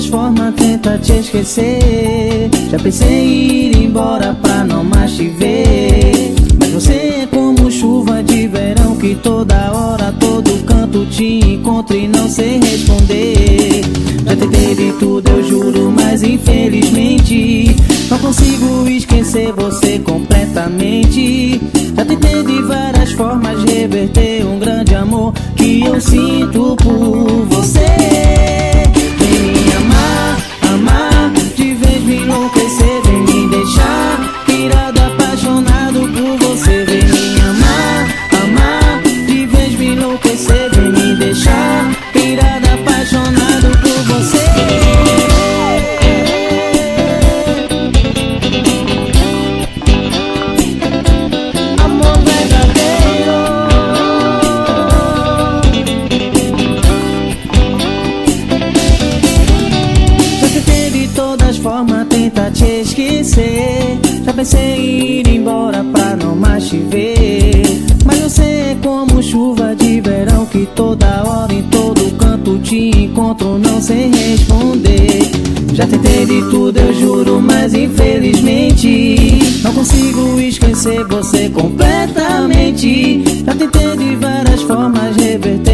formas tenta te esquecer. Já pensei em ir embora pra não mais te ver, mas você é como chuva de verão que toda hora, todo canto te encontra e não sei responder. Já tentei de tudo, eu juro, mas infelizmente não consigo esquecer você completamente. Já tentei de várias formas reverter um grande amor que eu sinto por você. Vem me amar, amar, de vez me enlouquecer, vem me deixar pirado, apaixonado por você. Vem me amar, amar, de vez me enlouquecer, vem me deixar pirado, apaixonado por você. Amor verdadeiro. Já tentei de todas as formas tentar te esquecer. Já pensei em ir embora pra não mais te ver, mas você é como chuva de verão que toda hora, em todo canto te encontro, não sei responder. Já tentei de tudo, eu juro, mas infelizmente não consigo esquecer você completamente. Já tentei de várias formas reverter